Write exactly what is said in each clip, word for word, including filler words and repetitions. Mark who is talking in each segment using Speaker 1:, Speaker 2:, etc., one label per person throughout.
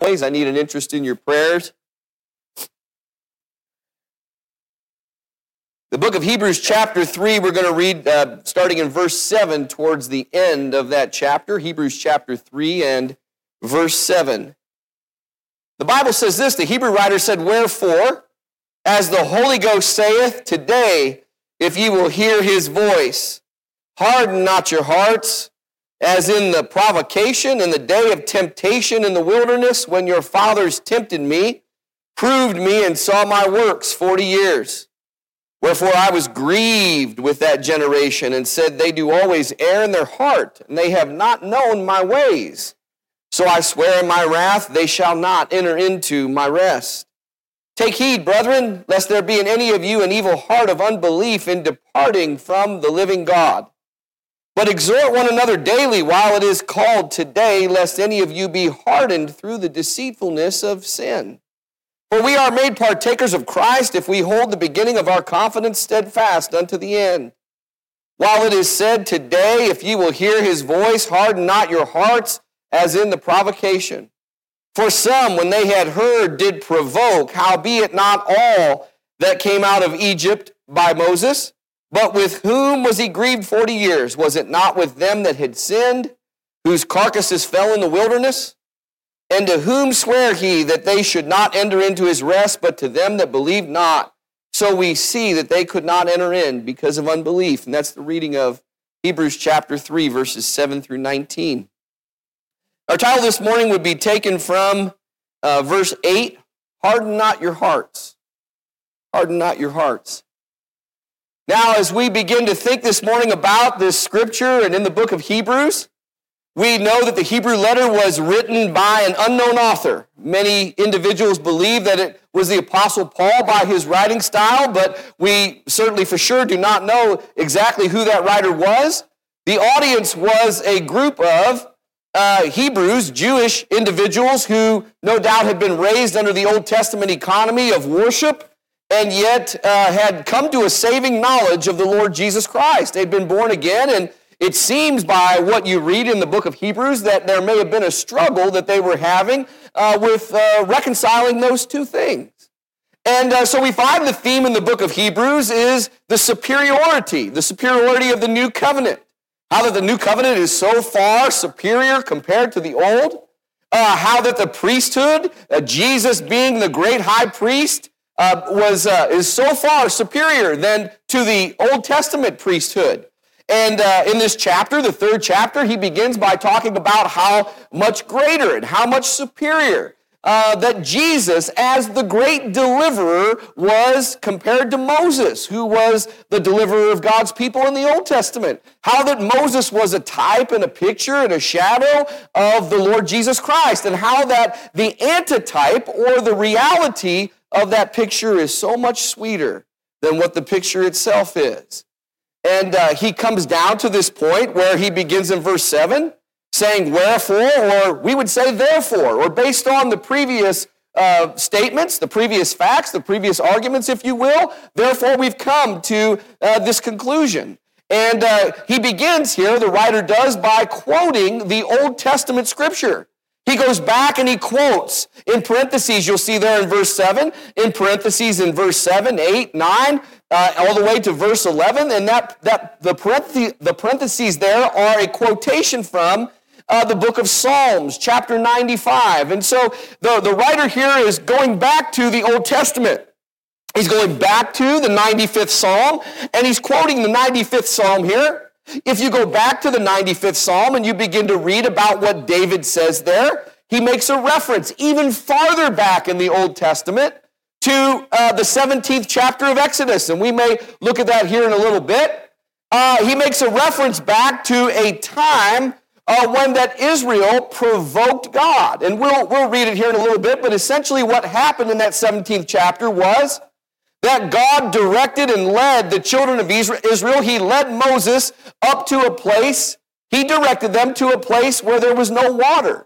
Speaker 1: ways. I need an interest in your prayers. The book of Hebrews chapter three, we're going to read uh, starting in verse seven towards the end of that chapter. Hebrews chapter three and verse seven. The Bible says this, the Hebrew writer said, "Wherefore, as the Holy Ghost saith, today, if ye will hear his voice, harden not your hearts, as in the provocation in the day of temptation in the wilderness, when your fathers tempted me, proved me, and saw my works forty years. Wherefore I was grieved with that generation, and said, they do always err in their heart, and they have not known my ways. So I swear in my wrath, they shall not enter into my rest. Take heed, brethren, lest there be in any of you an evil heart of unbelief in departing from the living God. But exhort one another daily while it is called today, lest any of you be hardened through the deceitfulness of sin. For we are made partakers of Christ if we hold the beginning of our confidence steadfast unto the end. While it is said, today, if ye will hear his voice, harden not your hearts, as in the provocation. For some, when they had heard, did provoke, howbeit not all that came out of Egypt by Moses. But with whom was he grieved forty years? Was it not with them that had sinned, whose carcasses fell in the wilderness? And to whom sware he that they should not enter into his rest, but to them that believed not? So we see that they could not enter in because of unbelief. And that's the reading of Hebrews chapter three, verses seven through nineteen. Our title this morning would be taken from uh, verse eight, harden not your hearts. Harden not your hearts. Now, as we begin to think this morning about this scripture and in the book of Hebrews, we know that the Hebrew letter was written by an unknown author. Many individuals believe that it was the Apostle Paul by his writing style, but we certainly for sure do not know exactly who that writer was. The audience was a group of uh, Hebrews, Jewish individuals who no doubt had been raised under the Old Testament economy of worship, and yet uh, had come to a saving knowledge of the Lord Jesus Christ. They'd been born again, and it seems by what you read in the book of Hebrews that there may have been a struggle that they were having uh, with uh, reconciling those two things. And uh, so we find the theme in the book of Hebrews is the superiority, the superiority of the new covenant. How that the new covenant is so far superior compared to the old. Uh, how that the priesthood, uh, Jesus being the great high priest, Uh, was uh, is so far superior than to the Old Testament priesthood. And uh, in this chapter, the third chapter, he begins by talking about how much greater and how much superior uh, that Jesus, as the great deliverer, was compared to Moses, who was the deliverer of God's people in the Old Testament. How that Moses was a type and a picture and a shadow of the Lord Jesus Christ, and how that the antitype or the reality of that picture is so much sweeter than what the picture itself is. And uh, he comes down to this point where he begins in verse seven, saying, wherefore, or we would say therefore, or based on the previous uh, statements, the previous facts, the previous arguments, if you will, therefore we've come to uh, this conclusion. And uh, he begins here, the writer does, by quoting the Old Testament scripture. He goes back and he quotes, in parentheses, you'll see there in verse seven, in parentheses in verse seven, eight, nine, uh, all the way to verse eleven, and that, that the, parentheses, the parentheses there are a quotation from uh, the book of Psalms, chapter ninety-five. And so the, the writer here is going back to the Old Testament. He's going back to the ninety-fifth Psalm, and he's quoting the ninety-fifth Psalm here. If you go back to the ninety-fifth Psalm and you begin to read about what David says there, he makes a reference even farther back in the Old Testament to uh, the seventeenth chapter of Exodus. And we may look at that here in a little bit. Uh, he makes a reference back to a time uh, when that Israel provoked God. And we'll, we'll read it here in a little bit, but essentially what happened in that seventeenth chapter was that God directed and led the children of Israel. He led Moses up to a place. He directed them to a place where there was no water.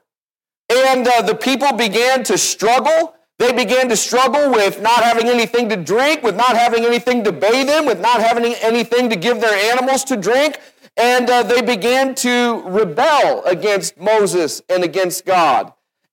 Speaker 1: And uh, the people began to struggle. They began to struggle with not having anything to drink, with not having anything to bathe in, with not having anything to give their animals to drink. And uh, they began to rebel against Moses and against God.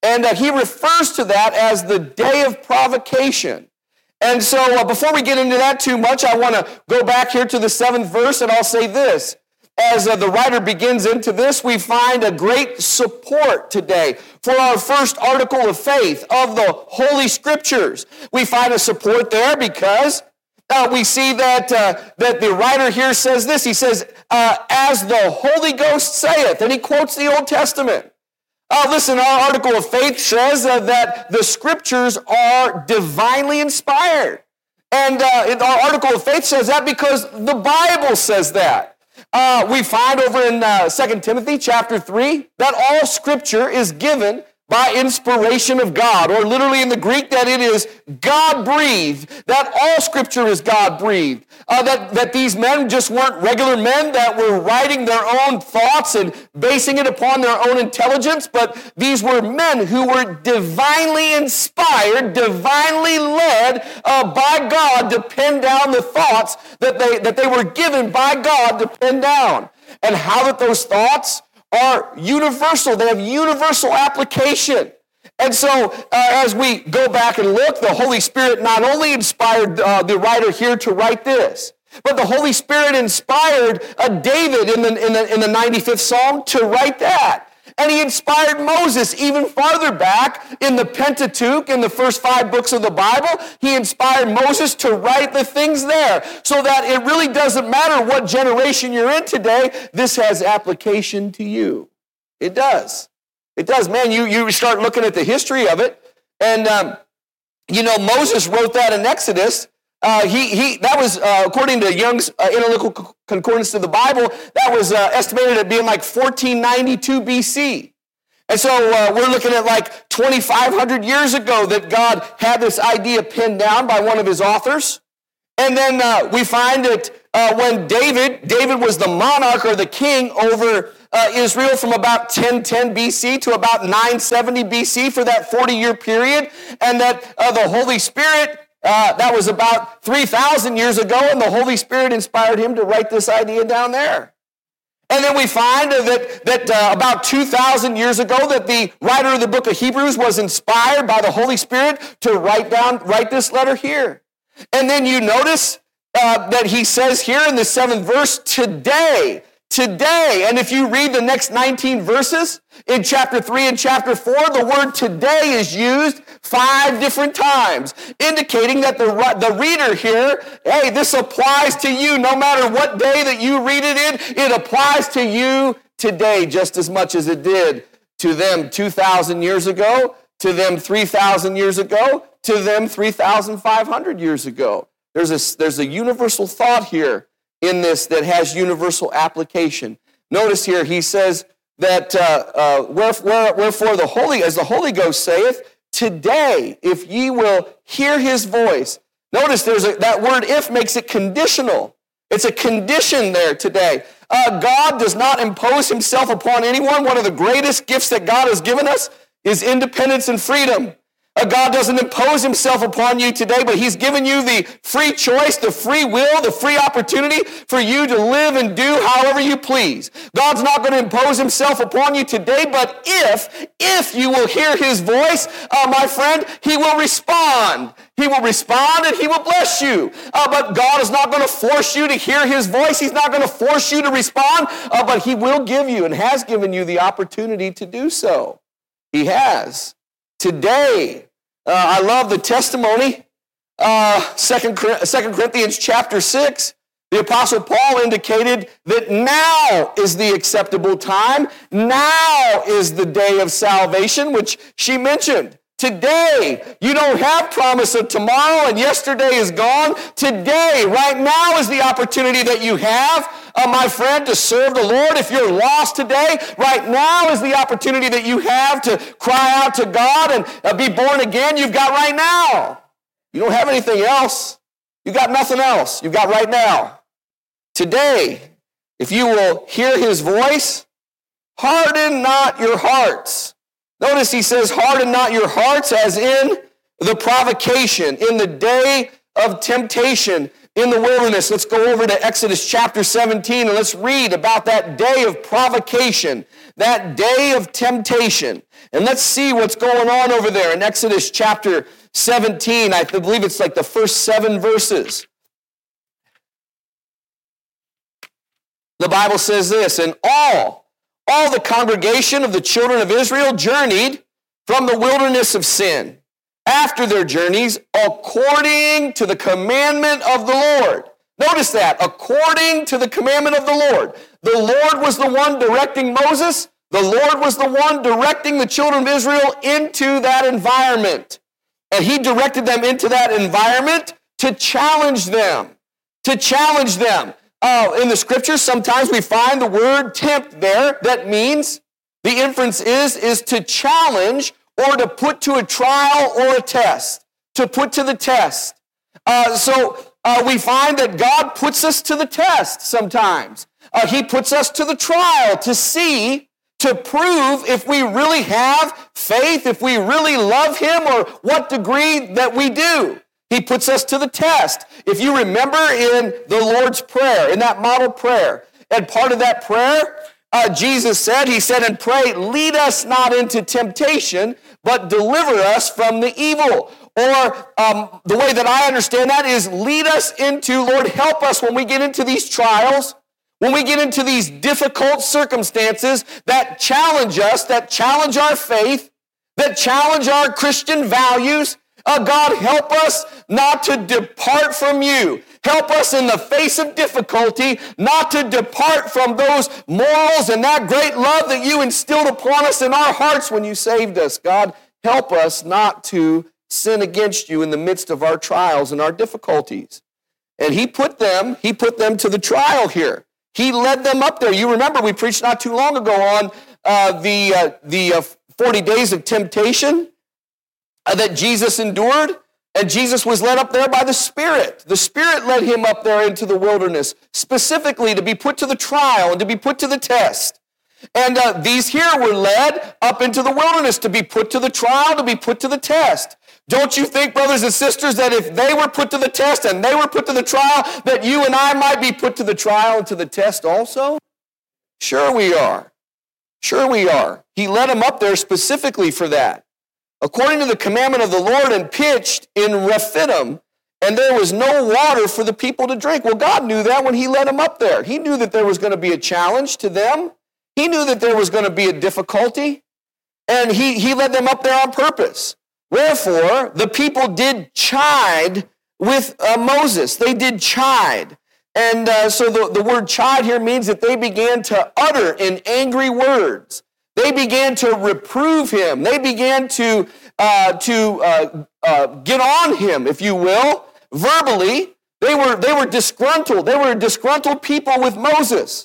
Speaker 1: And uh, he refers to that as the day of provocation. And so uh, before we get into that too much, I want to go back here to the seventh verse, and I'll say this. As uh, the writer begins into this, we find a great support today for our first article of faith of the Holy Scriptures. We find a support there because uh, we see that, uh, that the writer here says this. He says, uh, as the Holy Ghost saith, and he quotes the Old Testament. Uh, listen, our article of faith says uh, that the Scriptures are divinely inspired. And uh, our article of faith says that because the Bible says that. Uh, we find over in uh, Second Timothy chapter three that all Scripture is given by inspiration of God, or literally in the Greek that it is God-breathed, that all Scripture is God-breathed, uh, that, that these men just weren't regular men that were writing their own thoughts and basing it upon their own intelligence, but these were men who were divinely inspired, divinely led uh, by God to pen down the thoughts that they, that they were given by God to pen down. And how that those thoughts are universal. They have universal application. And so uh, as we go back and look, the Holy Spirit not only inspired uh, the writer here to write this, but the Holy Spirit inspired uh, David in the, in, the, in the ninety-fifth Psalm to write that. And he inspired Moses even farther back in the Pentateuch, in the first five books of the Bible. He inspired Moses to write the things there so that it really doesn't matter what generation you're in today. This has application to you. It does. It does. Man, you, you start looking at the history of it. And, um, you know, Moses wrote that in Exodus. Uh, he, he, that was, uh, according to Young's uh, Analytical Concordance to the Bible, that was uh, estimated at being like fourteen ninety-two B C. And so uh, we're looking at like twenty-five hundred years ago that God had this idea pinned down by one of his authors. And then uh, we find that uh, when David, David was the monarch or the king over uh, Israel from about ten ten B C to about nine seventy B C for that forty-year period, and that uh, the Holy Spirit, Uh, that was about three thousand years ago, and the Holy Spirit inspired him to write this idea down there. And then we find that, that uh, about two thousand years ago that the writer of the book of Hebrews was inspired by the Holy Spirit to write down, write this letter here. And then you notice uh, that he says here in the seventh verse, today, today. And if you read the next nineteen verses in chapter three and chapter four, the word today is used five different times, indicating that the, the reader here, hey, this applies to you no matter what day that you read it in. It applies to you today just as much as it did to them two thousand years ago, to them three thousand years ago, to them three thousand five hundred years ago. There's a, there's a universal thought here in this that has universal application. Notice here, he says that, uh, uh, wherefore, wherefore the Holy, as the Holy Ghost saith, today, if ye will hear his voice. Notice there's a, that word if makes it conditional. It's a condition there today. Uh, God does not impose himself upon anyone. One of the greatest gifts that God has given us is independence and freedom. Uh, God doesn't impose himself upon you today, but he's given you the free choice, the free will, the free opportunity for you to live and do however you please. God's not going to impose himself upon you today, but if, if you will hear his voice, uh, my friend, he will respond. He will respond and he will bless you. Uh, but God is not going to force you to hear his voice. He's not going to force you to respond, uh, but he will give you and has given you the opportunity to do so. He has. Today, uh, I love the testimony. Uh, Second Corinthians chapter six, the Apostle Paul indicated that now is the acceptable time. Now is the day of salvation, which she mentioned. Today, you don't have promise of tomorrow and yesterday is gone. Today, right now is the opportunity that you have, uh, my friend, to serve the Lord. If you're lost today, right now is the opportunity that you have to cry out to God and uh, be born again. You've got right now. You don't have anything else. You got nothing else. You've got right now. Today, if you will hear his voice, harden not your hearts. Notice he says, harden not your hearts, as in the provocation, in the day of temptation. in the wilderness. Let's go over to Exodus chapter seventeen and let's read about that day of provocation, that day of temptation. And let's see what's going on over there in Exodus chapter seventeen. I believe it's like the first seven verses. The Bible says this, and all, all the congregation of the children of Israel journeyed from the wilderness of sin after their journeys according to the commandment of the Lord. Notice that, according to the commandment of the Lord. The Lord was the one directing Moses. The Lord was the one directing the children of Israel into that environment. And he directed them into that environment to challenge them, to challenge them. Uh, in the scriptures, sometimes we find the word tempt there. That means the inference is, is to challenge or to put to a trial or a test, to put to the test. Uh, so uh, we find that God puts us to the test sometimes. Uh, he puts us to the trial to see, to prove if we really have faith, if we really love him, or what degree that we do. He puts us to the test. If you remember in the Lord's Prayer, in that model prayer, and part of that prayer, uh, Jesus said, he said, and pray, lead us not into temptation, but deliver us from the evil. Or um, the way that I understand that is lead us into, Lord, help us when we get into these trials, when we get into these difficult circumstances that challenge us, that challenge our faith, that challenge our Christian values. Uh, God, help us not to depart from you. Help us in the face of difficulty not to depart from those morals and that great love that you instilled upon us in our hearts when you saved us. God, help us not to sin against you in the midst of our trials and our difficulties. And he put them, he put them to the trial here. He led them up there. You remember we preached not too long ago on uh, the, uh, the uh, forty days of temptation Uh, that Jesus endured, and Jesus was led up there by the Spirit. The Spirit led him up there into the wilderness, specifically to be put to the trial and to be put to the test. And uh, these here were led up into the wilderness to be put to the trial, to be put to the test. Don't you think, brothers and sisters, that if they were put to the test and they were put to the trial, that you and I might be put to the trial and to the test also? Sure we are. Sure we are. He led them up there specifically for that. According to the commandment of the Lord, and pitched in Rephidim, and there was no water for the people to drink. Well, God knew that when he led them up there. He knew that there was going to be a challenge to them. He knew that there was going to be a difficulty, and he, he led them up there on purpose. Wherefore, the people did chide with uh, Moses. They did chide. And uh, so the, the word chide here means that they began to utter in angry words. They began to reprove him. They began to, uh, to uh, uh, get on him, if you will, verbally. They were, they were disgruntled. They were disgruntled people with Moses.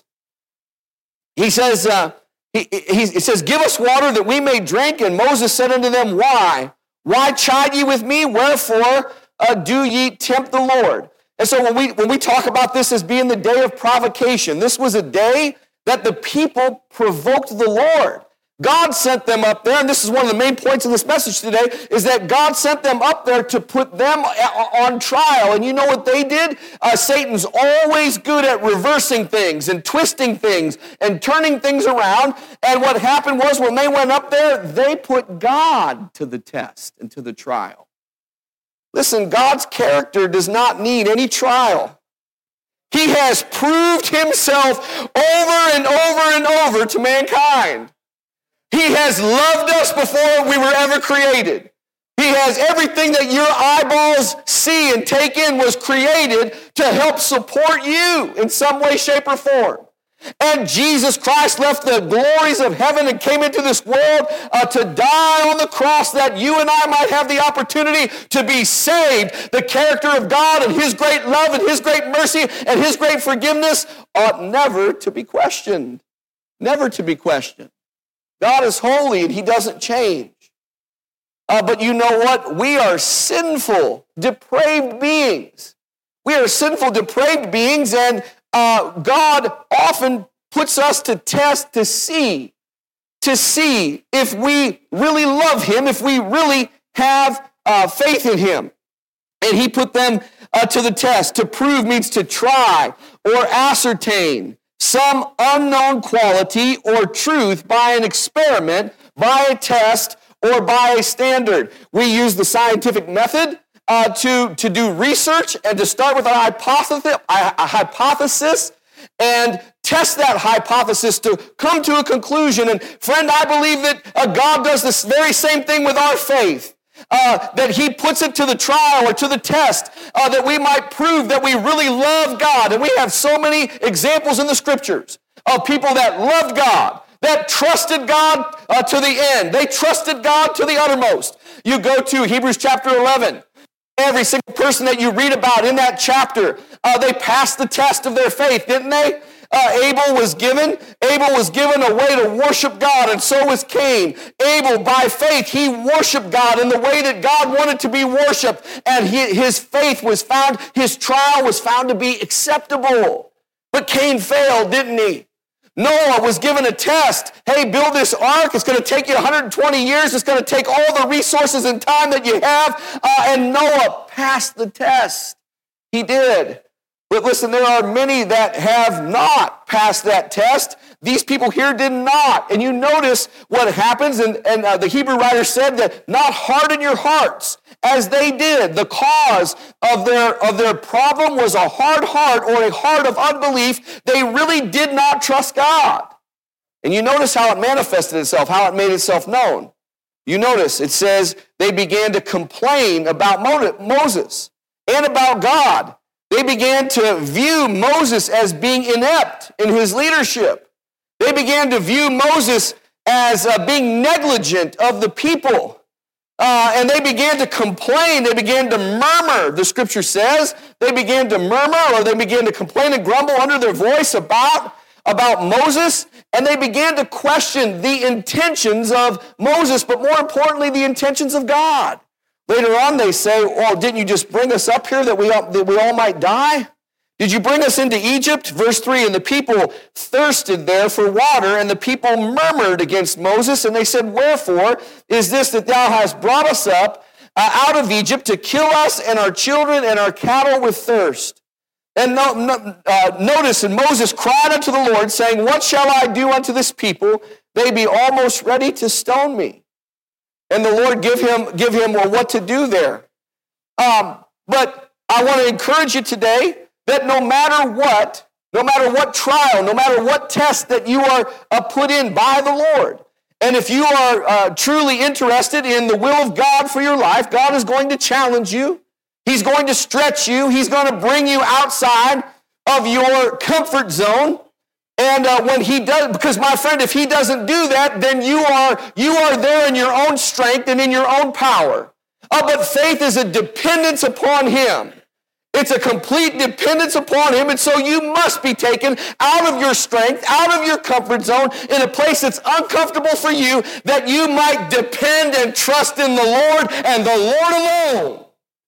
Speaker 1: He says, uh, he, he, he says, give us water that we may drink. And Moses said unto them, why? Why chide ye with me? Wherefore uh, do ye tempt the Lord? And so when we, when we talk about this as being the day of provocation, this was a day that the people provoked the Lord. God sent them up there, and this is one of the main points of this message today, is that God sent them up there to put them on trial. And you know what they did? Uh, Satan's always good at reversing things and twisting things and turning things around. And what happened was when they went up there, they put God to the test and to the trial. Listen, God's character does not need any trial. He has proved himself over and over and over to mankind. He has loved us before we were ever created. He has everything that your eyeballs see and take in was created to help support you in some way, shape, or form. And Jesus Christ left the glories of heaven and came into this world uh, to die on the cross that you and I might have the opportunity to be saved. The character of God and his great love and his great mercy and his great forgiveness ought never to be questioned. Never to be questioned. God is holy and he doesn't change. Uh, but you know what? We are sinful, depraved beings. We are sinful, depraved beings, and uh, God often puts us to test to see, to see if we really love him, if we really have uh, faith in him. And he put them uh, to the test. To prove means to try or ascertain some unknown quality or truth by an experiment, by a test, or by a standard. We use the scientific method uh, to, to do research and to start with a hypothesis, a, a hypothesis and test that hypothesis to come to a conclusion. And friend, I believe that uh, God does this very same thing with our faith. Uh, that he puts it to the trial or to the test, uh, that we might prove that we really love God. And we have so many examples in the scriptures of people that loved God, that trusted God uh, to the end. They trusted God to the uttermost. You go to Hebrews chapter eleven. Every single person that you read about in that chapter, uh, they passed the test of their faith, didn't they? Uh, Abel was given. Abel was given a way to worship God, and so was Cain. Abel, by faith, he worshiped God in the way that God wanted to be worshiped, and he, his faith was found, his trial was found to be acceptable. But Cain failed, didn't he? Noah was given a test. Hey, build this ark. It's going to take you one hundred twenty years. It's going to take all the resources and time that you have. Uh, and Noah passed the test. He did. But listen, there are many that have not passed that test. These people here did not. And you notice what happens, and, and uh, the Hebrew writer said that not harden your hearts as they did. The cause of their, of their problem was a hard heart or a heart of unbelief. They really did not trust God. And you notice how it manifested itself, how it made itself known. You notice it says they began to complain about Moses and about God. They began to view Moses as being inept in his leadership. They began to view Moses as uh, being negligent of the people. Uh, and they began to complain. They began to murmur, the scripture says. They began to murmur, or they began to complain and grumble under their voice about, about Moses. And they began to question the intentions of Moses, but more importantly, the intentions of God. Later on, they say, well, didn't you just bring us up here that we, all, that we all might die? Did you bring us into Egypt? Verse three, and the people thirsted there for water, and the people murmured against Moses, and they said, wherefore is this that thou hast brought us up uh, out of Egypt to kill us and our children and our cattle with thirst? And no, no, uh, notice, and Moses cried unto the Lord, saying, what shall I do unto this people? They be almost ready to stone me. And the Lord give him, give him well, what to do there. Um, but I want to encourage you today that no matter what, no matter what trial, no matter what test that you are uh, put in by the Lord, and if you are uh, truly interested in the will of God for your life, God is going to challenge you. He's going to stretch you. He's going to bring you outside of your comfort zone. And uh, when he does, because my friend, if he doesn't do that, then you are you are there in your own strength and in your own power. Uh, but faith is a dependence upon him. It's a complete dependence upon him, and so you must be taken out of your strength, out of your comfort zone, in a place that's uncomfortable for you, that you might depend and trust in the Lord and the Lord alone.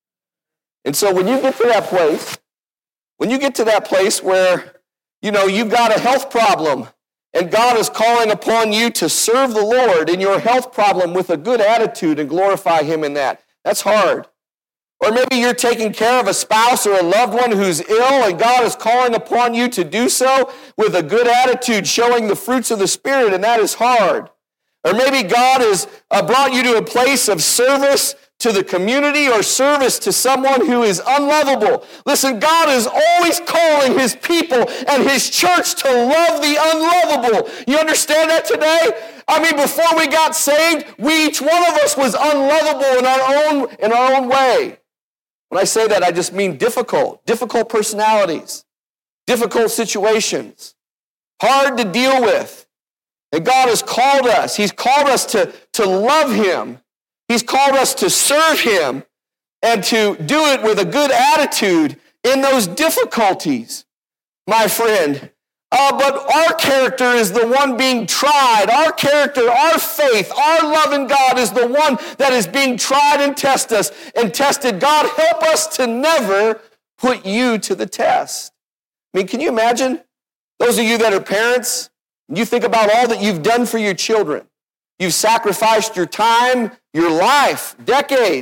Speaker 1: And so when you get to that place, when you get to that place where you know, you've got a health problem, and God is calling upon you to serve the Lord in your health problem with a good attitude and glorify him in that. That's hard. Or maybe you're taking care of a spouse or a loved one who's ill, and God is calling upon you to do so with a good attitude, showing the fruits of the Spirit, and that is hard. Or maybe God has uh, brought you to a place of service to the community or service to someone who is unlovable. Listen, God is always calling his people and his church to love the unlovable. You understand that today? I mean, before we got saved, we, each one of us was unlovable in our own, in our own way. When I say that, I just mean difficult, difficult personalities, difficult situations, hard to deal with. And God has called us. He's called us to, to love him. He's called us to serve him and to do it with a good attitude in those difficulties, my friend. Uh, but our character is the one being tried. Our character, our faith, our love in God is the one that is being tried and tested us and tested. God, help us to never put you to the test. I mean, can you imagine? Those of you that are parents, you think about all that you've done for your children. You've sacrificed your time, your life, decades.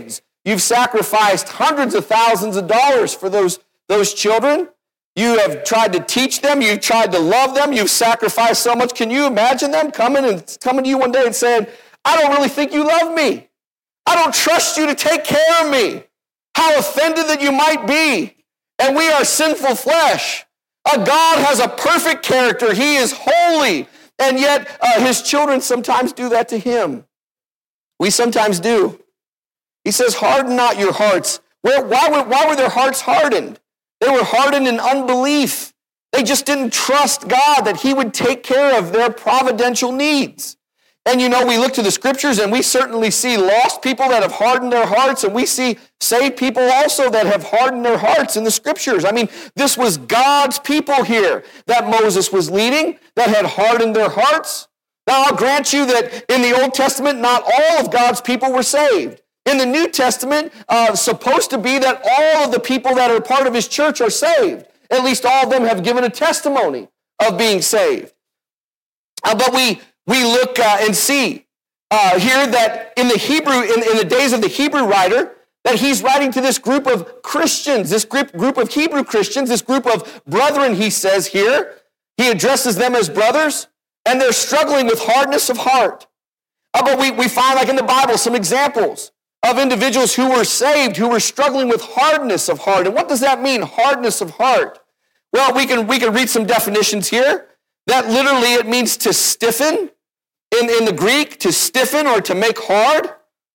Speaker 1: You've sacrificed hundreds of thousands of dollars for those, those children. You have tried to teach them. You've tried to love them. You've sacrificed so much. Can you imagine them coming and coming to you one day and saying, I don't really think you love me. I don't trust you to take care of me. How offended that you might be. And we are sinful flesh. Uh, God has a perfect character. He is holy. And yet uh, his children sometimes do that to him. We sometimes do. He says, harden not your hearts. Where, why, were, why were their hearts hardened? They were hardened in unbelief. They just didn't trust God that he would take care of their providential needs. And you know, we look to the scriptures and we certainly see lost people that have hardened their hearts, and we see saved people also that have hardened their hearts in the scriptures. I mean, this was God's people here that Moses was leading that had hardened their hearts. Now, I'll grant you that in the Old Testament, not all of God's people were saved. In the New Testament, uh, it's supposed to be that all of the people that are part of his church are saved. At least all of them have given a testimony of being saved. Uh, but we we look uh, and see uh, here that in the Hebrew, in, in the days of the Hebrew writer, that he's writing to this group of Christians, this group, group of Hebrew Christians, this group of brethren, he says here. He addresses them as brothers, and they're struggling with hardness of heart. Uh, but we, we find, like in the Bible, some examples of individuals who were saved, who were struggling with hardness of heart. And what does that mean, hardness of heart? Well, we can, we can read some definitions here. That literally it means to stiffen. In, in the Greek, to stiffen or to make hard.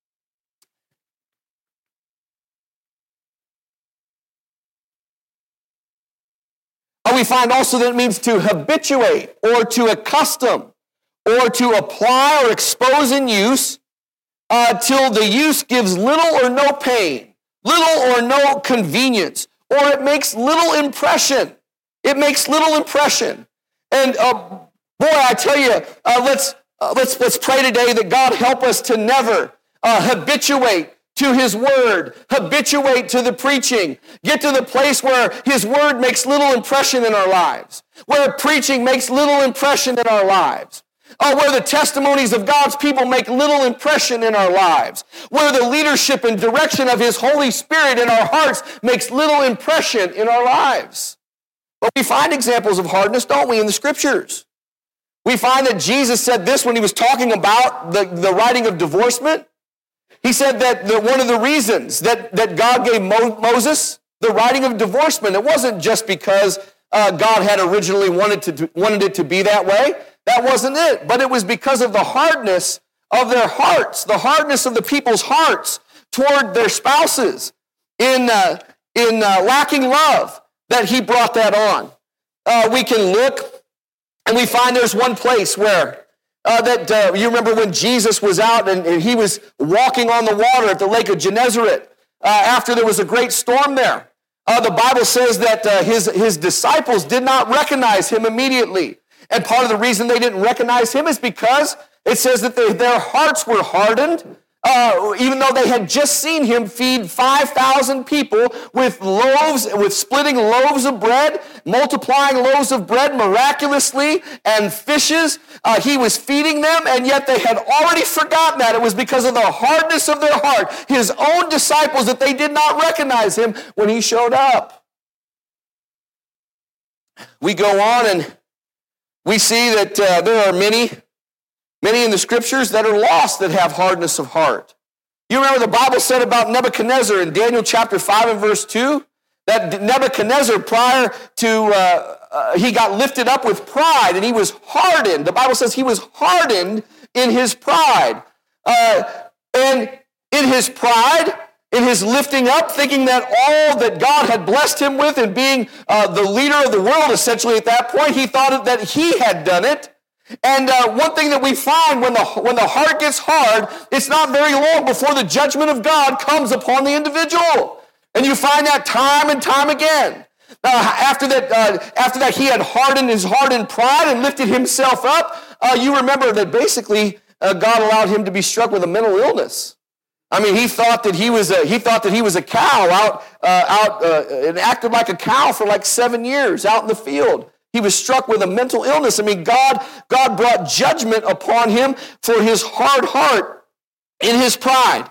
Speaker 1: And we find also that it means to habituate or to accustom or to apply or expose in use uh, till the use gives little or no pain, little or no convenience, or it makes little impression. It makes little impression. And uh, boy, I tell you, uh, let's Uh, let's, let's pray today that God help us to never uh, habituate to his word, habituate to the preaching, get to the place where his word makes little impression in our lives, where preaching makes little impression in our lives, uh, where the testimonies of God's people make little impression in our lives, where the leadership and direction of his Holy Spirit in our hearts makes little impression in our lives. But we find examples of hardness, don't we, in the scriptures? We find that Jesus said this when he was talking about the, the writing of divorcement. He said that the, one of the reasons that, that God gave Mo, Moses the writing of divorcement, it wasn't just because uh, God had originally wanted, to, wanted it to be that way. That wasn't it. But it was because of the hardness of their hearts, the hardness of the people's hearts toward their spouses in, uh, in uh, lacking love that he brought that on. Uh, we can look and we find there's one place where uh, that uh, you remember when Jesus was out and, and he was walking on the water at the lake of Gennesaret uh, after there was a great storm there. Uh, the Bible says that uh, his, his disciples did not recognize him immediately. And part of the reason they didn't recognize him is because it says that they, their hearts were hardened. Uh, even though they had just seen him feed five thousand people with loaves, with splitting loaves of bread, multiplying loaves of bread miraculously, and fishes. Uh, he was feeding them, and yet they had already forgotten that. It was because of the hardness of their heart, his own disciples, that they did not recognize him when he showed up. We go on and we see that uh, there are many Many in the scriptures that are lost that have hardness of heart. You remember the Bible said about Nebuchadnezzar in Daniel chapter five and verse two? That Nebuchadnezzar, prior to, uh, uh, he got lifted up with pride and he was hardened. The Bible says he was hardened in his pride. Uh, and in his pride, in his lifting up, thinking that all that God had blessed him with and being uh, the leader of the world, essentially at that point, he thought that he had done it. And uh, one thing that we find when the, when the heart gets hard, it's not very long before the judgment of God comes upon the individual. And you find that time and time again. Uh, after that, uh, after that, he had hardened his heart in pride and lifted himself up. Uh, you remember that basically uh, God allowed him to be struck with a mental illness. I mean, he thought that he was a, he thought that he was a cow out, uh, out uh, and acted like a cow for like seven years out in the field. He was struck with a mental illness. I mean, God, God brought judgment upon him for his hard heart in his pride.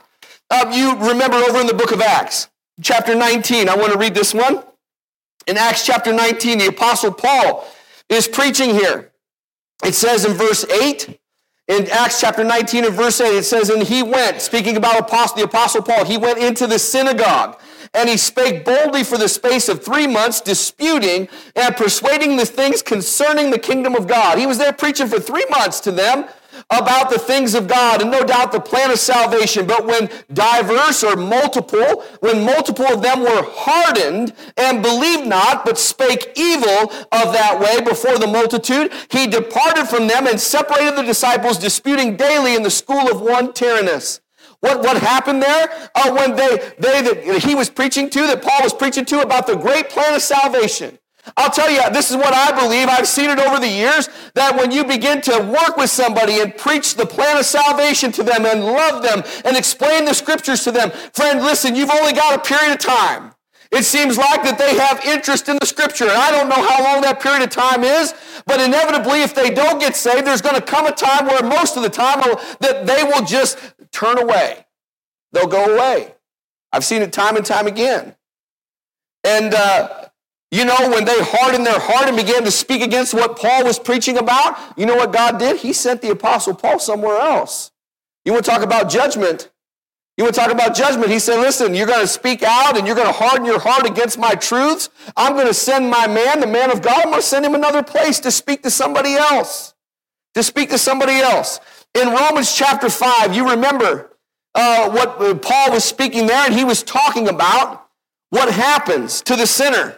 Speaker 1: Uh, you remember over in the book of Acts, chapter nineteen. I want to read this one. In Acts chapter nineteen, the Apostle Paul is preaching here. It says in verse eight, in Acts chapter nineteen and verse eight, it says, and he went, speaking about apostle, the Apostle Paul, he went into the synagogue, and he spake boldly for the space of three months, disputing and persuading the things concerning the kingdom of God. He was there preaching for three months to them about the things of God, and no doubt the plan of salvation. But when diverse or multiple, when multiple of them were hardened and believed not, but spake evil of that way before the multitude, he departed from them and separated the disciples, disputing daily in the school of one Tyrannus. What, what happened there? Uh, when they, they that he was preaching to, that Paul was preaching to about the great plan of salvation. I'll tell you, this is what I believe. I've seen it over the years, that when you begin to work with somebody and preach the plan of salvation to them and love them and explain the scriptures to them, friend, listen, you've only got a period of time. It seems like that they have interest in the scripture, and I don't know how long that period of time is, but inevitably, if they don't get saved, there's going to come a time where most of the time that they will just turn away. They'll go away. I've seen it time and time again. And, uh, you know, when they hardened their heart and began to speak against what Paul was preaching about, you know what God did? He sent the Apostle Paul somewhere else. You want to talk about judgment? You want to talk about judgment? He said, listen, you're going to speak out and you're going to harden your heart against my truths. I'm going to send my man, the man of God, I'm going to send him another place to speak to somebody else. To speak to somebody else. In Romans chapter five, you remember uh, what Paul was speaking there, and he was talking about what happens to the sinner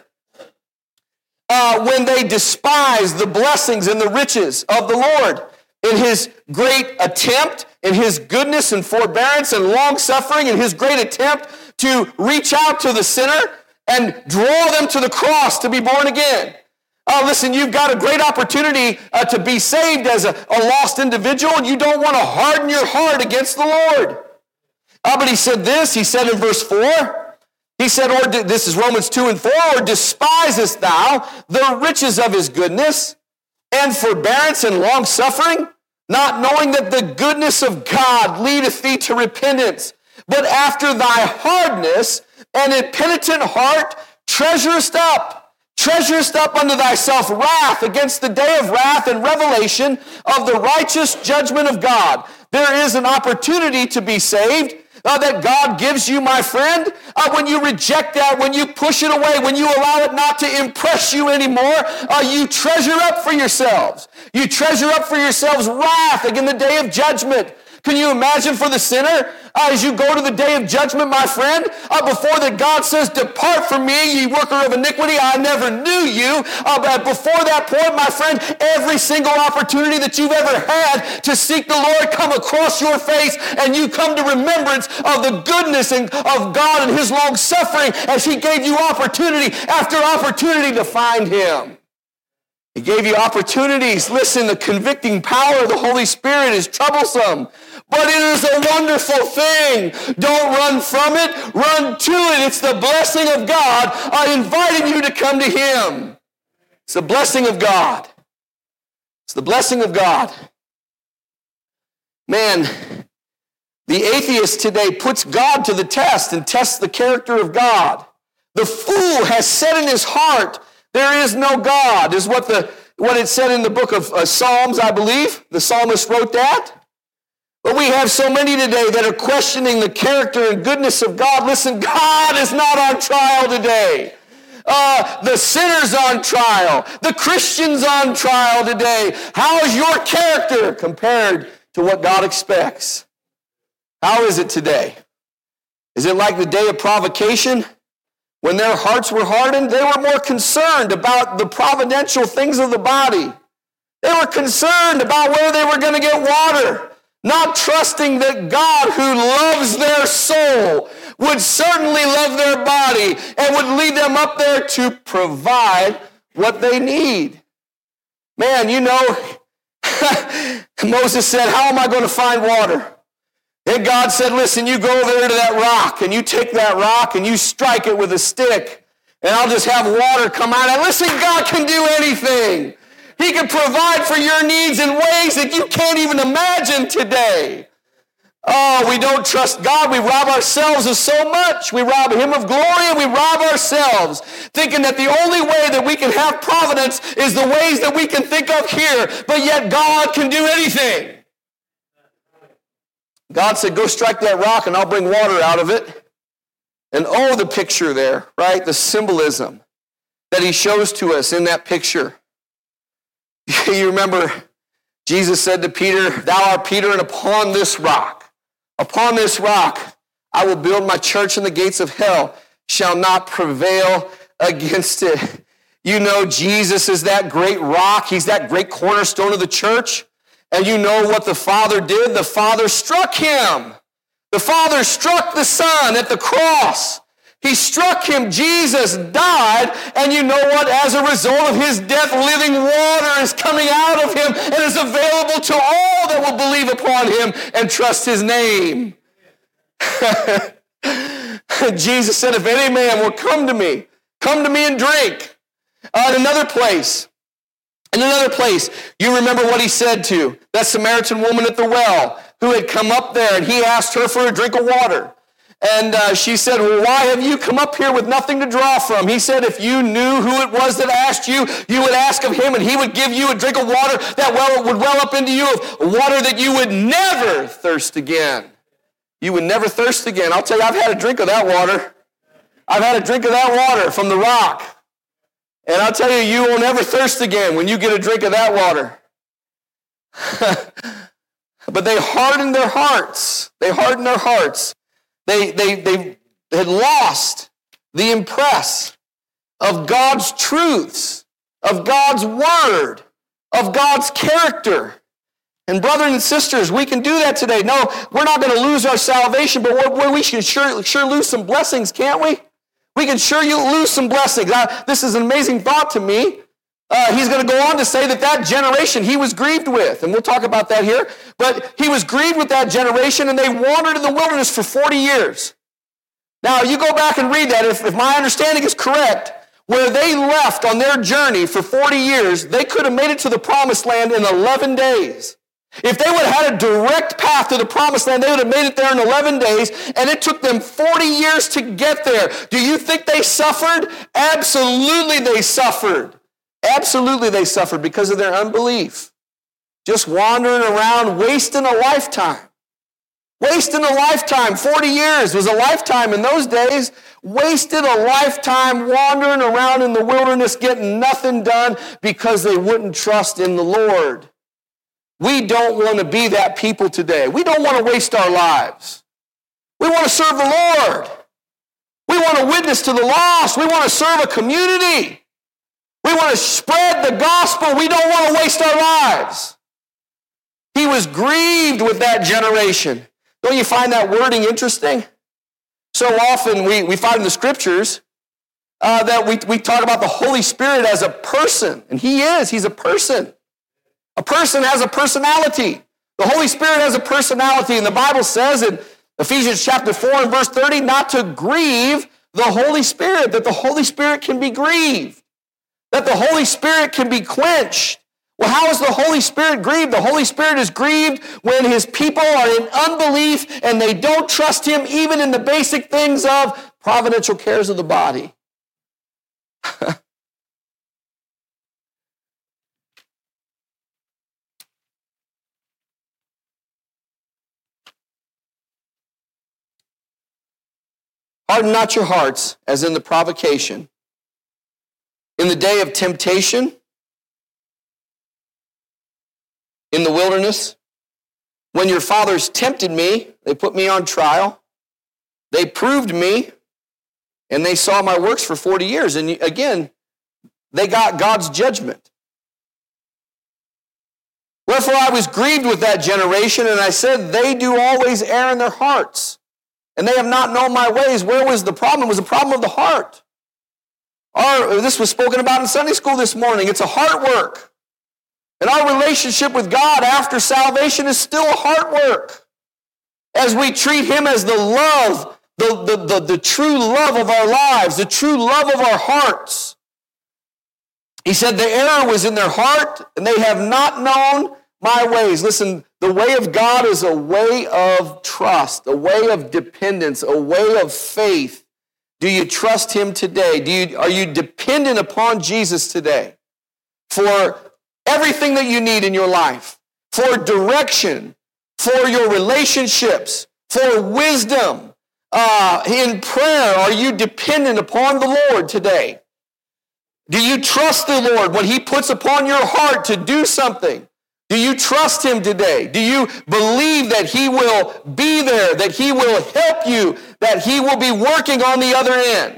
Speaker 1: Uh, when they despise the blessings and the riches of the Lord in his great attempt, in his goodness and forbearance and long-suffering, in his great attempt to reach out to the sinner and draw them to the cross to be born again. Uh, listen, you've got a great opportunity uh, to be saved as a, a lost individual, and you don't want to harden your heart against the Lord. Uh, but he said this, he said in verse four, he said, or this is Romans two and four, or despisest thou the riches of his goodness and forbearance and long-suffering, not knowing that the goodness of God leadeth thee to repentance, but after thy hardness and impenitent heart treasurest up, treasurest up unto thyself wrath against the day of wrath and revelation of the righteous judgment of God. There is an opportunity to be saved Uh, that God gives you, my friend. Uh, when you reject that, when you push it away, when you allow it not to impress you anymore, uh, you treasure up for yourselves. You treasure up for yourselves wrath against the day of judgment. Can you imagine for the sinner, uh, as you go to the day of judgment, my friend, uh, before that God says, depart from me, ye worker of iniquity, I never knew you. Uh, but before that point, my friend, every single opportunity that you've ever had to seek the Lord come across your face, and you come to remembrance of the goodness and, of God and his long suffering as he gave you opportunity after opportunity to find him. He gave you opportunities. Listen, the convicting power of the Holy Spirit is troublesome, but it is a wonderful thing. Don't run from it. Run to it. It's the blessing of God uh, inviting you to come to him. It's the blessing of God. It's the blessing of God. Man, the atheist today puts God to the test and tests the character of God. The fool has said in his heart, there is no God, is what the what it said in the book of uh, Psalms, I believe. The psalmist wrote that. But we have so many today that are questioning the character and goodness of God. Listen, God is not on trial today. Uh, the sinner's on trial. The Christian's on trial today. How is your character compared to what God expects? How is it today? Is it like the day of provocation? When their hearts were hardened, they were more concerned about the providential things of the body. They were concerned about where they were going to get water, not trusting that God, who loves their soul, would certainly love their body and would lead them up there to provide what they need. Man, you know, Moses said, how am I going to find water? And God said, listen, you go over there to that rock, and you take that rock, and you strike it with a stick, and I'll just have water come out. And listen, God can do anything. He can provide for your needs in ways that you can't even imagine today. Oh, we don't trust God. We rob ourselves of so much. We rob him of glory and we rob ourselves, thinking that the only way that we can have providence is the ways that we can think of here, but yet God can do anything. God said, go strike that rock and I'll bring water out of it. And oh, the picture there, right? The symbolism that he shows to us in that picture. You remember Jesus said to Peter, thou art Peter, and upon this rock, upon this rock, I will build my church, and the gates of hell shall not prevail against it. You know, Jesus is that great rock. He's that great cornerstone of the church. And you know what the Father did? The Father struck him. The Father struck the Son at the cross. He struck him. Jesus died. And you know what? As a result of his death, living water is coming out of him and is available to all that will believe upon him and trust his name. Jesus said, if any man will come to me, come to me and drink. Uh, in another place, in another place, you remember what he said to that Samaritan woman at the well who had come up there, and he asked her for a drink of water. And uh, she said, well, why have you come up here with nothing to draw from? He said, if you knew who it was that asked you, you would ask of him, and he would give you a drink of water that well would well up into you, of water that you would never thirst again. You would never thirst again. I'll tell you, I've had a drink of that water. I've had a drink of that water from the rock. And I'll tell you, you will never thirst again when you get a drink of that water. But they hardened their hearts. They hardened their hearts. They, they, they had lost the impress of God's truths, of God's word, of God's character. And brothers and sisters, we can do that today. No, we're not going to lose our salvation, but we we can sure, sure lose some blessings, can't we? We can sure you lose some blessings. Uh, this is an amazing thought to me. Uh, he's going to go on to say that that generation he was grieved with, and we'll talk about that here, but he was grieved with that generation, and they wandered in the wilderness for forty years. Now, you go back and read that. If, if my understanding is correct, where they left on their journey for forty years, they could have made it to the promised land in eleven days. If they would have had a direct path to the promised land, they would have made it there in eleven days, and it took them forty years to get there. Do you think they suffered? Absolutely they suffered. Absolutely they suffered because of their unbelief. Just wandering around, wasting a lifetime. Wasting a lifetime. forty years was a lifetime in those days. Wasted a lifetime wandering around in the wilderness, getting nothing done because they wouldn't trust in the Lord. We don't want to be that people today. We don't want to waste our lives. We want to serve the Lord. We want to witness to the lost. We want to serve a community. We want to spread the gospel. We don't want to waste our lives. He was grieved with that generation. Don't you find that wording interesting? So often we, we find in the scriptures uh, that we, we talk about the Holy Spirit as a person. And he is. He's a person. A person has a personality. The Holy Spirit has a personality. And the Bible says in Ephesians chapter four and verse thirty, not to grieve the Holy Spirit, that the Holy Spirit can be grieved, that the Holy Spirit can be quenched. Well, how is the Holy Spirit grieved? The Holy Spirit is grieved when his people are in unbelief and they don't trust him even in the basic things of providential cares of the body. Harden not your hearts as in the provocation. In the day of temptation, in the wilderness, when your fathers tempted me, they put me on trial, they proved me, and they saw my works for forty years. And again, they got God's judgment. Wherefore I was grieved with that generation, and I said, they do always err in their hearts, and they have not known my ways. Where was the problem? It was the problem of the heart. Our, this was spoken about in Sunday school this morning. It's a heart work. And our relationship with God after salvation is still a heart work. As we treat him as the love, the, the, the, the true love of our lives, the true love of our hearts. He said the error was in their heart, and they have not known my ways. Listen, the way of God is a way of trust, a way of dependence, a way of faith. Do you trust him today? Do you, are you dependent upon Jesus today for everything that you need in your life, for direction, for your relationships, for wisdom? Uh, in prayer, are you dependent upon the Lord today? Do you trust the Lord when he puts upon your heart to do something? Do you trust him today? Do you believe that he will be there, that he will help you, that he will be working on the other end?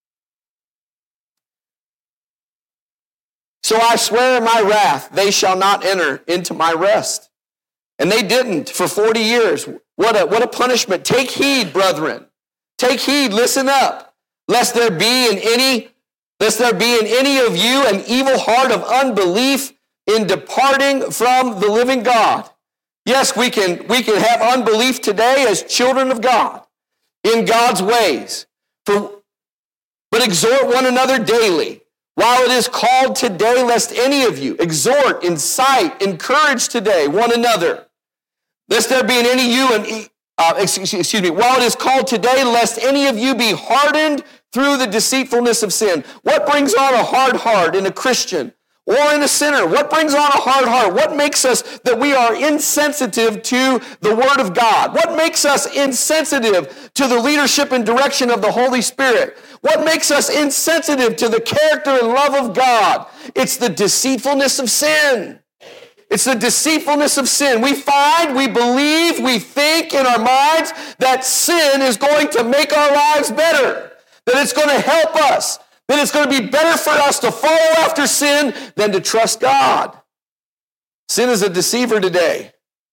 Speaker 1: So I swear in my wrath, they shall not enter into my rest. And they didn't for forty years. What a, what a punishment. Take heed, brethren. Take heed, listen up, lest there be in any, lest there be in any of you an evil heart of unbelief in departing from the living God. Yes, we can, we can have unbelief today as children of God in God's ways. For, but exhort one another daily, while it is called today, lest any of you exhort, incite, encourage today one another, lest there be in any you an uh, excuse, excuse me, while it is called today, lest any of you be hardened through the deceitfulness of sin. What brings on a hard heart in a Christian or in a sinner? What brings on a hard heart? What makes us that we are insensitive to the Word of God? What makes us insensitive to the leadership and direction of the Holy Spirit? What makes us insensitive to the character and love of God? It's the deceitfulness of sin. It's the deceitfulness of sin. We find, we believe, we think in our minds that sin is going to make our lives better, that it's going to help us, that it's going to be better for us to follow after sin than to trust God. Sin is a deceiver today.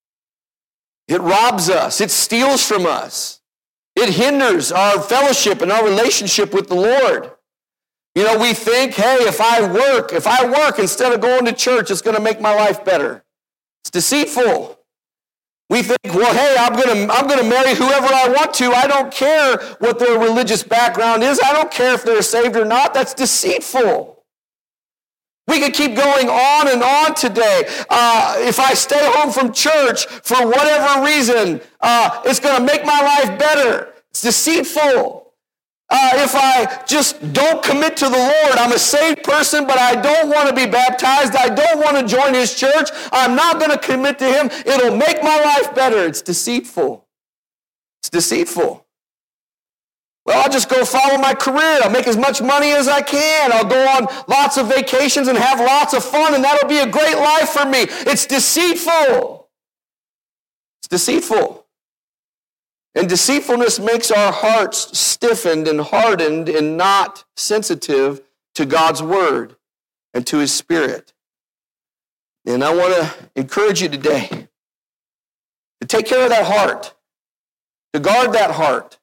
Speaker 1: It robs us. It steals from us. It hinders our fellowship and our relationship with the Lord. You know, we think, hey, if I work, if I work instead of going to church, it's going to make my life better. It's deceitful. We think, well, hey, I'm going to I'm going to marry whoever I want to. I don't care what their religious background is. I don't care if they're saved or not. That's deceitful. We could keep going on and on today. Uh, if I stay home from church for whatever reason, uh, it's going to make my life better. It's deceitful. Uh, if I just don't commit to the Lord, I'm a saved person, but I don't want to be baptized. I don't want to join his church. I'm not going to commit to him. It'll make my life better. It's deceitful. It's deceitful. Well, I'll just go follow my career. I'll make as much money as I can. I'll go on lots of vacations and have lots of fun, and that'll be a great life for me. It's deceitful. It's deceitful. And deceitfulness makes our hearts stiffened and hardened and not sensitive to God's word and to his Spirit. And I want to encourage you today to take care of that heart, to guard that heart.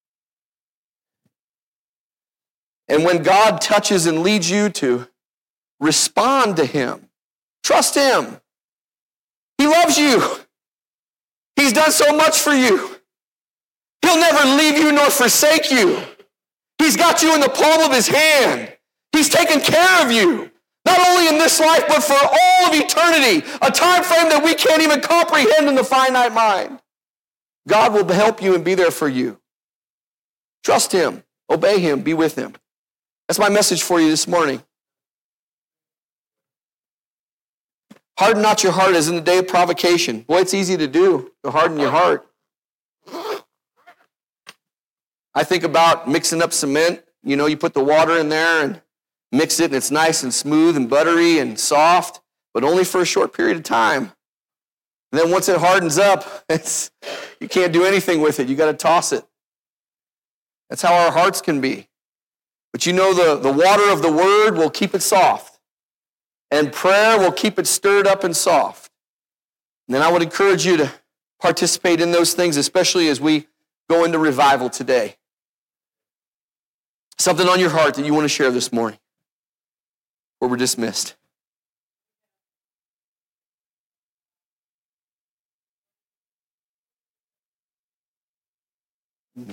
Speaker 1: And when God touches and leads you to respond to him, trust him. He loves you. He's done so much for you. He'll never leave you nor forsake you. He's got you in the palm of his hand. He's taken care of you, not only in this life, but for all of eternity, a time frame that we can't even comprehend in the finite mind. God will help you and be there for you. Trust him, obey him, be with him. That's my message for you this morning. Harden not your heart as in the day of provocation. Boy, it's easy to do, to harden your heart. I think about mixing up cement. You know, you put the water in there and mix it, and it's nice and smooth and buttery and soft, but only for a short period of time. And then once it hardens up, it's, you can't do anything with it. You got to toss it. That's how our hearts can be. But you know, the, the water of the word will keep it soft, and prayer will keep it stirred up and soft. And then I would encourage you to participate in those things, especially as we go into revival today. Something on your heart that you want to share this morning, or we're dismissed. Mm-hmm.